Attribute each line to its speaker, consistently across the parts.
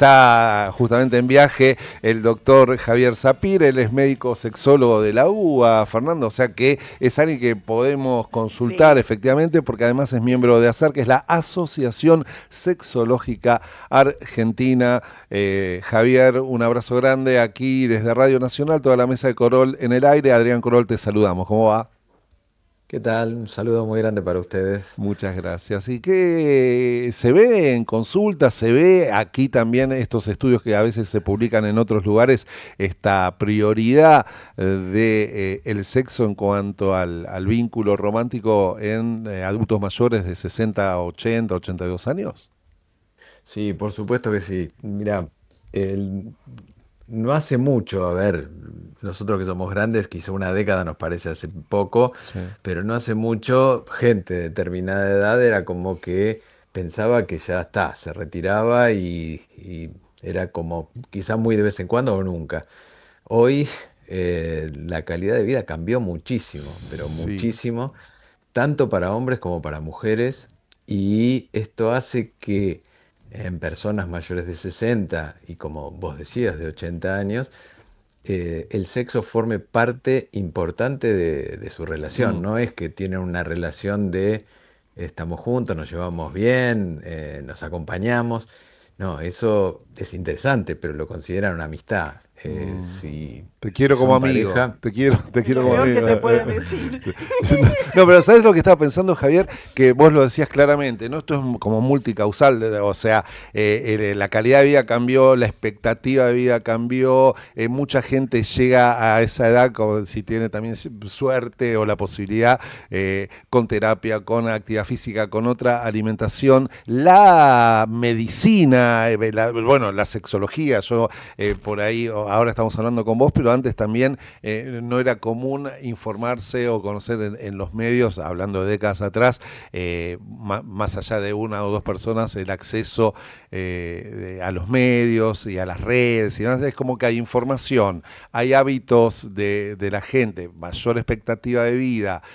Speaker 1: está justamente en viaje el doctor Javier Sapir, él es médico sexólogo de la UBA, Fernando, o sea que es alguien que podemos consultar efectivamente, porque además es miembro de ASAR, que es la Asociación Sexológica Argentina. Javier, un abrazo grande aquí desde Radio Nacional, toda la mesa de Corol en el aire. Adrián Corol, te saludamos, ¿cómo va?
Speaker 2: ¿Qué tal? Un saludo muy grande para ustedes.
Speaker 1: Muchas gracias. ¿Y qué se ve en consultas? ¿Se ve aquí también estos estudios que a veces se publican en otros lugares, esta prioridad de el sexo en cuanto al vínculo romántico en adultos mayores de 60, 80, 82 años?
Speaker 2: Sí, por supuesto que sí. Mira, el- no hace mucho, a ver, nosotros que somos grandes, quizá una década nos parece hace poco,
Speaker 1: Sí.
Speaker 2: pero no hace mucho, gente de determinada edad era como que pensaba que ya está, se retiraba y era como quizá muy de vez en cuando o nunca. Hoy la calidad de vida cambió muchísimo, pero
Speaker 1: Sí.
Speaker 2: muchísimo, tanto para hombres como para mujeres, y esto hace que en personas mayores de 60 y como vos decías, de 80 años, el sexo forme parte importante de su relación.
Speaker 1: Mm.
Speaker 2: No es que tienen una relación de estamos juntos, nos llevamos bien, nos acompañamos. No, eso es interesante, pero lo consideran una amistad.
Speaker 1: Mm. Te
Speaker 2: Si
Speaker 1: quiero como
Speaker 2: son
Speaker 1: amigo,
Speaker 2: pareja,
Speaker 1: te
Speaker 3: Es
Speaker 1: quiero
Speaker 3: lo
Speaker 1: como
Speaker 3: peor que
Speaker 1: amigo.
Speaker 3: te pueden decir.
Speaker 1: No, pero ¿sabes lo que estaba pensando, Javier? Que vos lo decías claramente, ¿no? Esto es como multicausal, o sea, la calidad de vida cambió, la expectativa de vida cambió, mucha gente llega a esa edad, como si tiene también suerte o la posibilidad, con terapia, con actividad física, con otra alimentación, la medicina, bueno, la sexología, yo por ahí, ahora estamos hablando con vos, pero antes también no era común informarse o conocer en los medios, hablando de décadas atrás, más allá de una o dos personas, el acceso a los medios y a las redes, y demás. Es como que hay información, hay hábitos de la gente, mayor expectativa de vida,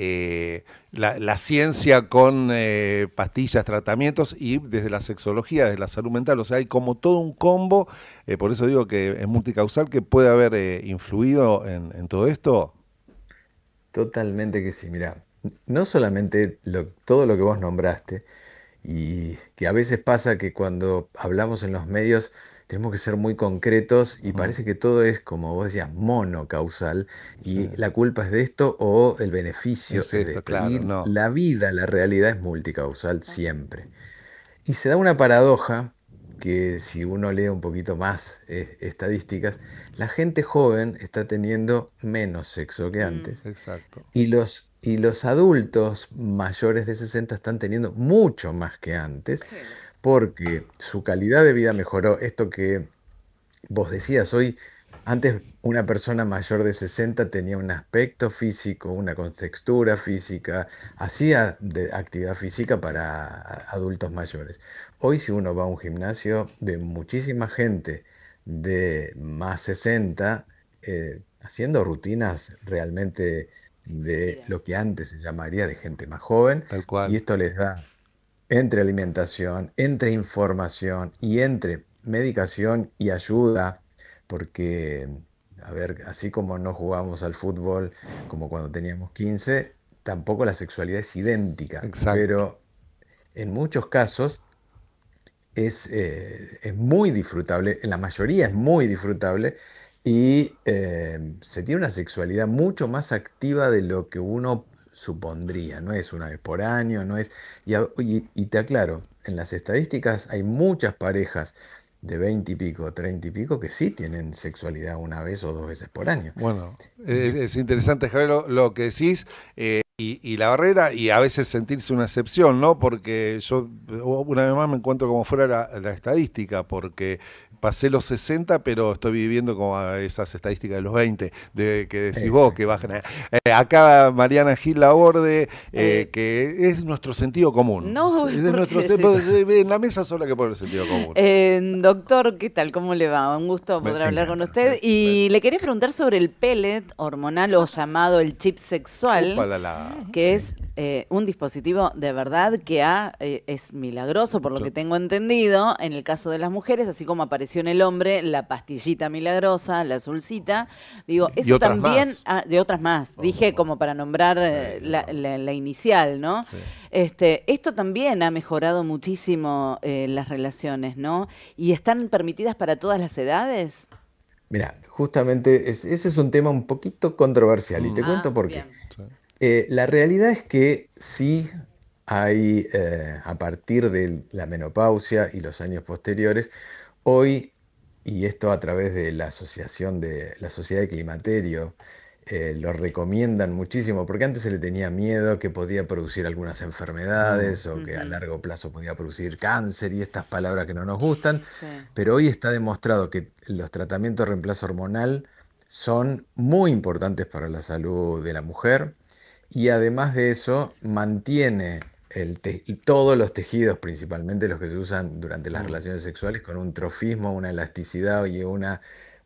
Speaker 1: la ciencia con pastillas, tratamientos y desde la sexología, desde la salud mental, o sea, hay como todo un combo, por eso digo que es multicausal, que puede haber influido en todo esto.
Speaker 2: totalmente que sí. Mira, no solamente todo lo que vos nombraste, y que a veces pasa que cuando hablamos en los medios tenemos que ser muy concretos y
Speaker 1: Ujú.
Speaker 2: parece que todo es, como vos decías, monocausal
Speaker 1: Sí.
Speaker 2: y la culpa es de esto o el beneficio
Speaker 1: Es
Speaker 2: es de
Speaker 1: esto,
Speaker 2: esto.
Speaker 1: claro,
Speaker 2: Y
Speaker 1: no.
Speaker 2: la vida, la realidad es multicausal siempre. Y se da una paradoja que si uno lee un poquito más estadísticas, la gente joven está teniendo menos sexo que
Speaker 3: Mm,
Speaker 2: antes
Speaker 1: Exacto.
Speaker 2: y los adultos mayores de 60 están teniendo mucho más que antes
Speaker 3: claro.
Speaker 2: porque su calidad de vida mejoró. Esto que vos decías hoy, antes una persona mayor de 60 tenía un aspecto físico, una contextura física, hacía actividad física para adultos mayores. Hoy si uno va a un gimnasio de muchísima gente de más 60, haciendo rutinas realmente de
Speaker 3: Seguidas.
Speaker 2: lo que antes se llamaría de gente más joven,
Speaker 1: Tal
Speaker 2: y
Speaker 1: cual.
Speaker 2: esto les da entre alimentación, entre información y entre medicación y ayuda, porque, a ver, así como no jugamos al fútbol como cuando teníamos 15, tampoco la sexualidad es idéntica,
Speaker 1: Exacto.
Speaker 2: pero en muchos casos es muy disfrutable, en la mayoría es muy disfrutable y se tiene una sexualidad mucho más activa de lo que uno supondría. No es una vez por año, no es... y te aclaro, en las estadísticas hay muchas parejas de 20 y pico, 30 y pico que sí tienen sexualidad una vez o dos veces por año.
Speaker 1: Bueno,
Speaker 2: Y
Speaker 1: es interesante, Javier, lo que decís, y la barrera, y a veces sentirse una excepción, ¿no? Porque yo una vez más me encuentro como fuera la estadística, porque pasé los 60, pero estoy viviendo como a esas estadísticas de los 20, de que decís vos, que bajan.
Speaker 2: exactamente.
Speaker 1: Acá Mariana Gil Laborde,
Speaker 3: Eh,
Speaker 1: que es nuestro sentido común.
Speaker 3: no,
Speaker 1: Es de
Speaker 3: ¿por qué
Speaker 1: nuestro,
Speaker 3: decís eso?
Speaker 1: en la mesa sola que pone el sentido común.
Speaker 3: Doctor, ¿qué tal? ¿Cómo le va? Un gusto
Speaker 1: Me,
Speaker 3: poder
Speaker 2: Me
Speaker 3: hablar con
Speaker 2: encanta.
Speaker 3: usted.
Speaker 1: me-
Speaker 3: Y le quería preguntar sobre el pellet hormonal o llamado el chip
Speaker 1: Upa
Speaker 3: sexual,
Speaker 1: la la.
Speaker 3: que es un dispositivo de verdad que es milagroso, por lo que tengo entendido, en el caso de las mujeres, así como apareció en el hombre la pastillita milagrosa, la azulcita. Digo,
Speaker 1: Y
Speaker 3: eso
Speaker 1: otras
Speaker 3: también,
Speaker 1: más.
Speaker 3: de otras más, dije como para nombrar la inicial, ¿no?
Speaker 1: Sí.
Speaker 3: Esto también ha mejorado muchísimo las relaciones, ¿no? ¿Y están permitidas para todas las edades?
Speaker 2: Mira, justamente ese es un tema un poquito controversial y te cuento por qué.
Speaker 3: Bien.
Speaker 1: Sí.
Speaker 2: La realidad es que sí hay, a partir de la menopausia y los años posteriores, hoy, y esto a través de la Asociación de la Sociedad de Climaterio, lo recomiendan muchísimo, porque antes se le tenía miedo que podía producir algunas enfermedades o que a
Speaker 3: Ujú.
Speaker 2: largo plazo podía producir cáncer y estas palabras que no nos gustan,
Speaker 3: Sí.
Speaker 2: pero hoy está demostrado que los tratamientos de reemplazo hormonal son muy importantes para la salud de la mujer y además de eso mantiene todos los tejidos, principalmente los que se usan durante las relaciones sexuales, con un trofismo, una elasticidad y una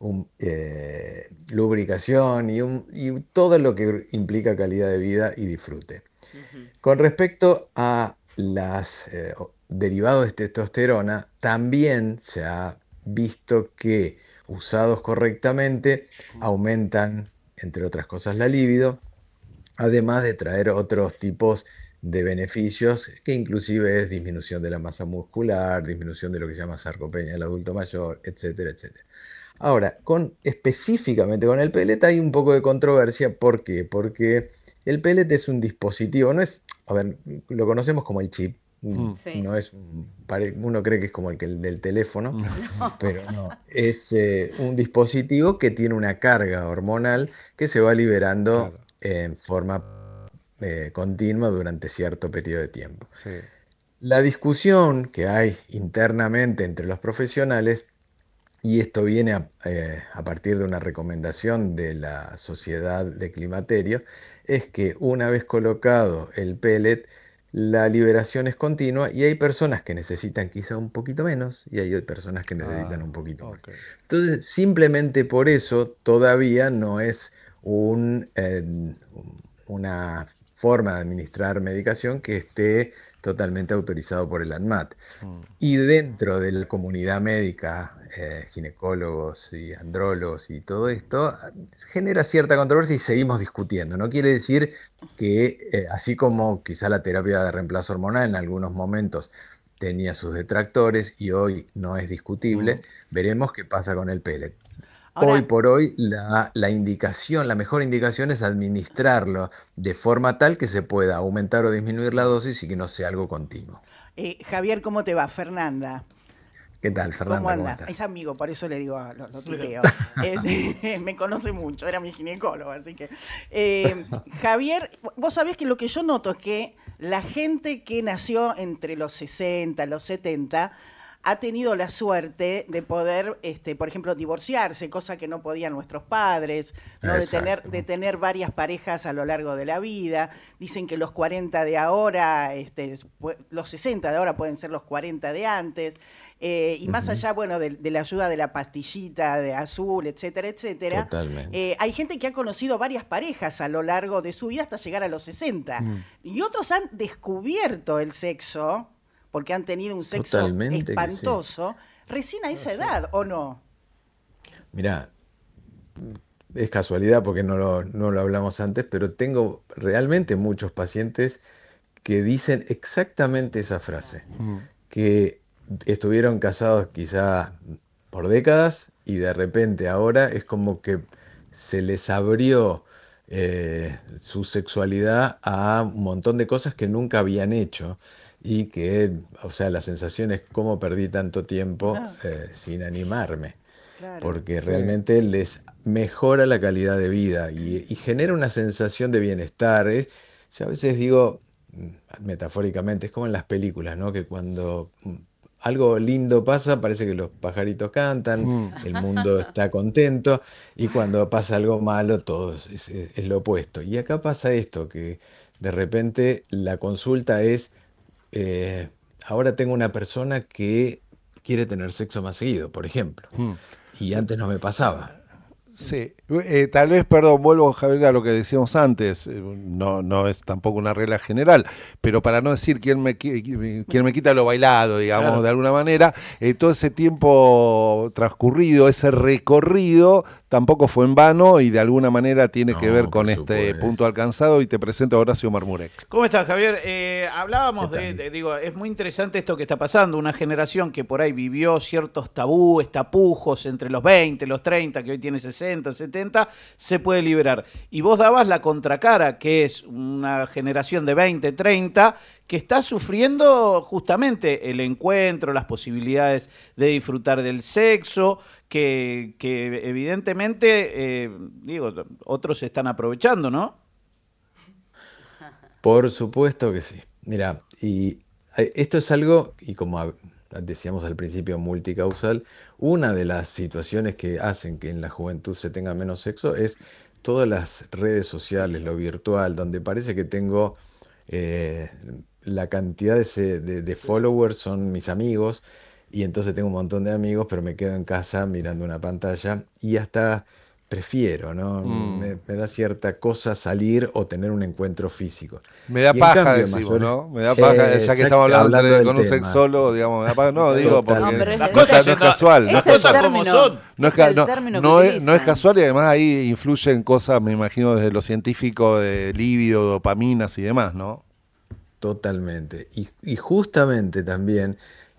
Speaker 2: lubricación y todo lo que implica calidad de vida y disfrute.
Speaker 3: Ujú.
Speaker 2: Con respecto a los derivados de testosterona, también se ha visto que usados correctamente aumentan, entre otras cosas, la libido, además de traer otros tipos de beneficios, que inclusive es disminución de la masa muscular, disminución de lo que se llama sarcopenia del adulto mayor, etcétera, etcétera. Ahora, específicamente con el pellet hay un poco de controversia. ¿Por qué? Porque el pellet es un dispositivo, no es, a ver, lo conocemos como el chip,
Speaker 3: Sí.
Speaker 2: no es, uno cree que es como el del teléfono, pero no, es un dispositivo que tiene una carga hormonal que se va liberando
Speaker 1: Claro.
Speaker 2: en forma continua durante cierto periodo de tiempo.
Speaker 1: Sí.
Speaker 2: La discusión que hay internamente entre los profesionales, y esto viene a partir de una recomendación de la Sociedad de Climaterio, es que una vez colocado el pellet, la liberación es continua y hay personas que necesitan quizá un poquito menos y hay personas que necesitan un poquito más.
Speaker 1: Ok.
Speaker 2: Entonces, simplemente por eso todavía no es una forma de administrar medicación que esté totalmente autorizado por el ANMAT.
Speaker 1: Mm.
Speaker 2: Y dentro de la comunidad médica, ginecólogos y andrólogos y todo esto, genera cierta controversia y seguimos discutiendo. No quiere decir que, así como quizá la terapia de reemplazo hormonal en algunos momentos tenía sus detractores y hoy no es
Speaker 1: Mm.
Speaker 2: discutible, veremos qué pasa con el pellet. Hoy
Speaker 4: Ahora,
Speaker 2: por hoy la indicación, la mejor indicación es administrarlo de forma tal que se pueda aumentar o disminuir la dosis y que no sea algo continuo.
Speaker 4: Javier, ¿cómo te va? Fernanda.
Speaker 2: ¿Qué tal,
Speaker 4: ¿Cómo
Speaker 2: Fernanda? ¿Cómo
Speaker 4: anda?
Speaker 2: estás?
Speaker 4: Es amigo, por eso le digo, lo tuteo. Me conoce mucho, era mi ginecólogo, así que... Javier, vos sabés que lo que yo noto es que la gente que nació entre los 60, los 70, ha tenido la suerte de poder, por ejemplo, divorciarse, cosa que no podían nuestros padres, ¿no?
Speaker 2: Exacto.
Speaker 4: De tener varias parejas a lo largo de la vida. Dicen que los 40 de ahora, los 60 de ahora pueden ser los 40 de antes. Y más allá, bueno, de la ayuda de la pastillita de azul, etcétera, etcétera,
Speaker 2: Totalmente.
Speaker 4: hay gente que ha conocido varias parejas a lo largo de su vida hasta llegar a los 60. Y otros han descubierto el sexo, porque han tenido un sexo
Speaker 2: Totalmente que sí.
Speaker 4: espantoso, recién a esa edad, ¿o no?
Speaker 2: Mirá, es casualidad porque no lo hablamos antes, pero tengo realmente muchos pacientes que dicen exactamente esa frase,
Speaker 1: Mm.
Speaker 2: que estuvieron casados quizá por décadas y de repente ahora es como que se les abrió su sexualidad a un montón de cosas que nunca habían hecho y que, o sea, la sensación es cómo perdí tanto tiempo
Speaker 4: Ah,
Speaker 2: sin animarme,
Speaker 4: claro.
Speaker 2: porque
Speaker 1: Sí.
Speaker 2: realmente les mejora la calidad de vida y genera una sensación de bienestar. Yo a veces digo, metafóricamente, es como en las películas, ¿no? Que cuando algo lindo pasa, parece que los pajaritos cantan,
Speaker 1: Mm.
Speaker 2: el mundo está contento, y cuando pasa algo malo, todo es lo opuesto. Y acá pasa esto, que de repente la consulta es, eh, ahora tengo una persona que quiere tener sexo más seguido, por ejemplo,
Speaker 1: Mm.
Speaker 2: y antes no me pasaba.
Speaker 1: Sí, tal vez, perdón, vuelvo, Javier, a lo que decíamos antes, no es tampoco una regla general, pero para no decir quién me quita lo bailado, digamos,
Speaker 5: Claro.
Speaker 1: de alguna manera, todo ese tiempo transcurrido, ese recorrido, tampoco fue en vano y de alguna manera tiene que ver
Speaker 2: No,
Speaker 1: con
Speaker 2: por
Speaker 1: este punto
Speaker 2: supuesto.
Speaker 1: alcanzado y te presento a Horacio Marmurek.
Speaker 5: ¿Cómo estás, Javier?
Speaker 2: ¿Qué
Speaker 5: Hablábamos
Speaker 2: tal?
Speaker 5: digo, es muy interesante esto que está pasando, una generación que por ahí vivió ciertos tabúes, tapujos entre los 20, los 30, que hoy tiene 60, 70, se puede liberar. Y vos dabas la contracara, que es una generación de 20, 30, que está sufriendo justamente el encuentro, las posibilidades de disfrutar del sexo, que evidentemente, digo, otros se están aprovechando, ¿no?
Speaker 2: Por supuesto que sí. Mira, y esto es algo, y como decíamos al principio, multicausal, una de las situaciones que hacen que en la juventud se tenga menos sexo es todas las redes sociales, lo virtual, donde parece que tengo eh, la cantidad de followers son mis amigos, y entonces tengo un montón de amigos, pero me quedo en casa mirando una pantalla y hasta prefiero, ¿no?
Speaker 1: Mm.
Speaker 2: Me da cierta cosa salir o tener un encuentro físico.
Speaker 1: Me da
Speaker 2: Y en
Speaker 1: paja,
Speaker 2: cambio,
Speaker 1: decimos,
Speaker 2: mayores,
Speaker 1: ¿no? Me da paja, ya que estamos hablando
Speaker 2: hablando del
Speaker 1: con un
Speaker 2: tema,
Speaker 1: sexólogo, digamos, me da paja. No, digo, porque
Speaker 3: No, pero
Speaker 2: totalmente.
Speaker 5: Las
Speaker 3: es,
Speaker 5: cosas
Speaker 1: no es casual.
Speaker 5: las
Speaker 3: es el
Speaker 5: cosas como
Speaker 3: término,
Speaker 5: son.
Speaker 1: No es,
Speaker 3: es el
Speaker 1: no,
Speaker 3: término que
Speaker 1: no es
Speaker 3: utilizan.
Speaker 1: casual y además ahí influyen cosas, me imagino, desde lo científico, de líbido, dopaminas y demás, ¿no?
Speaker 2: Totalmente. Y justamente también,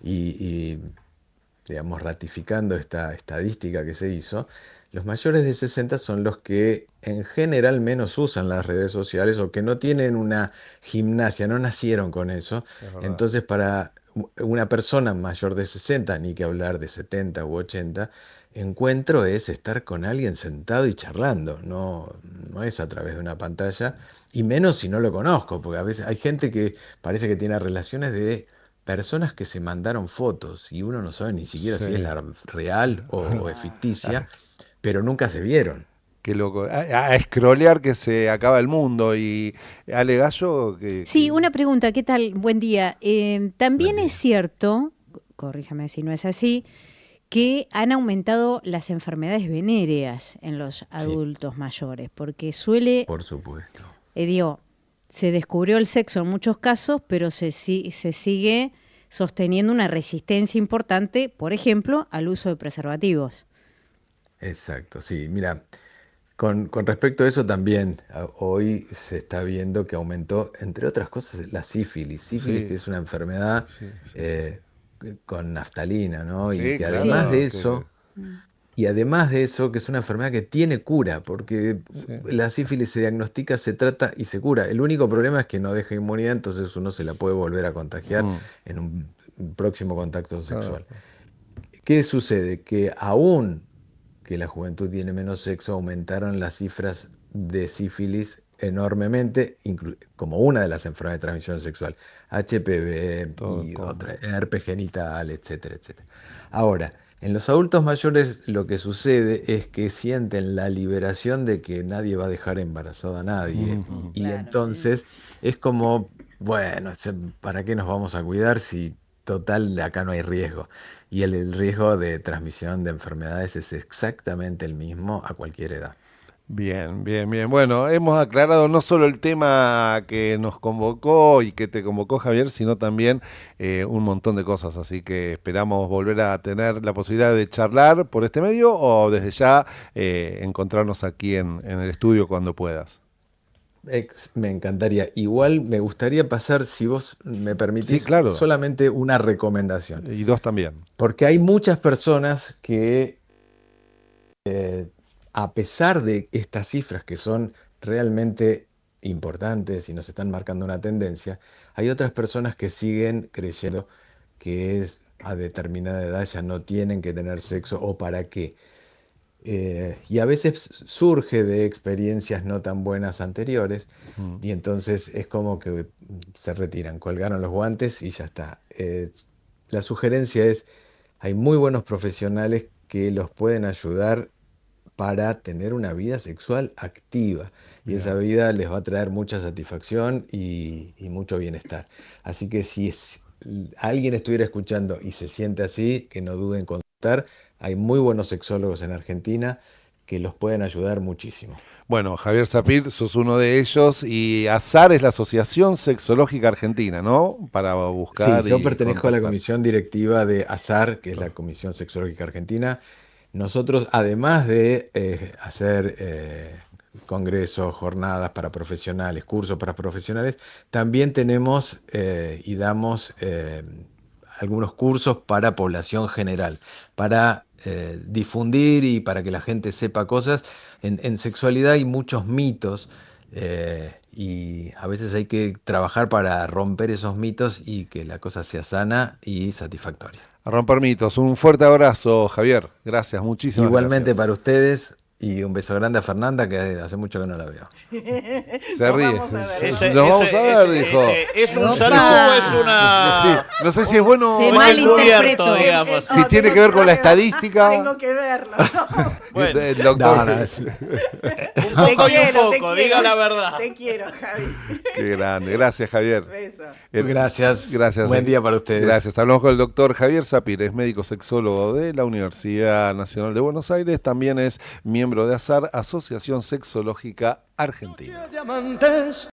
Speaker 2: y, digamos, ratificando esta estadística que se hizo, los mayores de 60 son los que en general menos usan las redes sociales o que no tienen una gimnasia, no nacieron con eso.
Speaker 1: Es verdad.
Speaker 2: Entonces, para una persona mayor de 60, ni que hablar de 70 u 80, encuentro es estar con alguien sentado y charlando, no es a través de una pantalla, y menos si no lo conozco, porque a veces hay gente que parece que tiene relaciones de personas que se mandaron fotos y uno no sabe ni siquiera si es
Speaker 1: Sí.
Speaker 2: la real o es
Speaker 3: Ah,
Speaker 2: ficticia, pero nunca se vieron.
Speaker 1: Qué loco. A scrollear que se acaba el mundo. Y Ale Gallo,
Speaker 6: Sí, una pregunta, ¿qué tal? Buen día.
Speaker 2: Buen
Speaker 6: También es
Speaker 2: día.
Speaker 6: cierto, corríjame si no es así, que han aumentado las enfermedades venéreas en los
Speaker 2: Sí,
Speaker 6: adultos mayores, porque suele,
Speaker 2: por supuesto.
Speaker 6: digo, se descubrió el sexo en muchos casos, pero se sigue sosteniendo una resistencia importante, por ejemplo, al uso de preservativos.
Speaker 2: Exacto, sí. Mira, con respecto a eso también, hoy se está viendo que aumentó, entre otras cosas, la sífilis, que
Speaker 1: sí,
Speaker 2: es una enfermedad
Speaker 1: sí, sí, sí.
Speaker 2: eh, con naftalina, ¿no? Y
Speaker 1: Sí,
Speaker 2: que
Speaker 6: Sí.
Speaker 2: además
Speaker 1: claro.
Speaker 2: de eso, que es una enfermedad que tiene cura, porque
Speaker 1: Sí.
Speaker 2: la sífilis se diagnostica, se trata y se cura. El único problema es que no deja inmunidad, entonces uno se la puede volver a contagiar
Speaker 1: Mm,
Speaker 2: en un próximo contacto
Speaker 1: claro.
Speaker 2: sexual. ¿Qué sucede? Que aún que la juventud tiene menos sexo, aumentaron las cifras de sífilis enormemente, como una de las enfermedades de transmisión sexual, HPV
Speaker 1: Todo el
Speaker 2: y otra,
Speaker 1: combo.
Speaker 2: herpes genital, etcétera, etcétera. Ahora, en los adultos mayores lo que sucede es que sienten la liberación de que nadie va a dejar embarazado a nadie
Speaker 1: Ujú.
Speaker 2: y
Speaker 3: claro.
Speaker 2: entonces es como, bueno, ¿para qué nos vamos a cuidar si total acá no hay riesgo? Y el riesgo de transmisión de enfermedades es exactamente el mismo a cualquier edad.
Speaker 1: Bien, bien, bien. Bueno, hemos aclarado no solo el tema que nos convocó y que te convocó Javier, sino también un montón de cosas. Así que esperamos volver a tener la posibilidad de charlar por este medio o desde ya encontrarnos aquí en el estudio cuando puedas.
Speaker 2: Me encantaría. Igual me gustaría pasar, si vos me
Speaker 1: Sí,
Speaker 2: permitís,
Speaker 1: claro.
Speaker 2: solamente una recomendación.
Speaker 1: Y dos también.
Speaker 2: Porque hay muchas personas que, eh, a pesar de estas cifras que son realmente importantes y nos están marcando una tendencia, hay otras personas que siguen creyendo que a determinada edad ya no tienen que tener sexo o para qué. Y a veces surge de experiencias no tan buenas anteriores
Speaker 1: Mm.
Speaker 2: y entonces es como que se retiran, colgaron los guantes y ya está. La sugerencia es, hay muy buenos profesionales que los pueden ayudar para tener una vida sexual activa y esa
Speaker 1: Bien.
Speaker 2: vida les va a traer mucha satisfacción y mucho bienestar. Así que si alguien estuviera escuchando y se siente así, que no duden en contar. Hay muy buenos sexólogos en Argentina que los pueden ayudar muchísimo.
Speaker 1: Bueno, Javier Sapir, sos uno de ellos, y ASAR es la Asociación Sexológica Argentina, ¿no? Para buscar.
Speaker 2: Sí, yo
Speaker 1: y
Speaker 2: pertenezco a la
Speaker 1: contactar.
Speaker 2: comisión directiva de ASAR, que es la Comisión Sexológica Argentina. Nosotros, además de hacer congresos, jornadas para profesionales, cursos para profesionales, también tenemos y damos algunos cursos para población general, para difundir y para que la gente sepa cosas. En sexualidad hay muchos mitos y a veces hay que trabajar para romper esos mitos y que la cosa sea sana y satisfactoria.
Speaker 1: A romper mitos. Un fuerte abrazo, Javier. Gracias, muchísimas
Speaker 2: Igualmente
Speaker 1: gracias.
Speaker 2: para ustedes y un beso grande a Fernanda, que hace mucho que no la veo.
Speaker 1: Se
Speaker 4: Nos
Speaker 1: ríe.
Speaker 4: vamos a ver.
Speaker 1: Nos vamos a ver, dijo.
Speaker 5: ¿Es un
Speaker 6: Opa.
Speaker 5: saludo o es una...?
Speaker 1: Sí, no sé si es bueno
Speaker 6: Se
Speaker 1: o
Speaker 6: malinterpretó.
Speaker 5: encubierto, digamos.
Speaker 1: Si tiene que ver con la estadística.
Speaker 4: Tengo que verlo. ¿no?
Speaker 5: Bueno.
Speaker 1: El doctor.
Speaker 2: No, no, es-
Speaker 5: Un
Speaker 4: Te
Speaker 5: poco y
Speaker 4: quiero,
Speaker 5: un
Speaker 4: te
Speaker 5: poco,
Speaker 4: quiero.
Speaker 5: diga la verdad.
Speaker 4: Te quiero, Javi.
Speaker 1: Qué grande. Gracias, Javier.
Speaker 4: Beso.
Speaker 2: Gracias.
Speaker 1: Gracias.
Speaker 2: Buen día para ustedes.
Speaker 1: Gracias. Hablamos con el doctor Javier Sapir, es médico sexólogo de la Universidad Nacional de Buenos Aires, también es miembro de ASAR, Asociación Sexológica Argentina.
Speaker 7: Diamantes.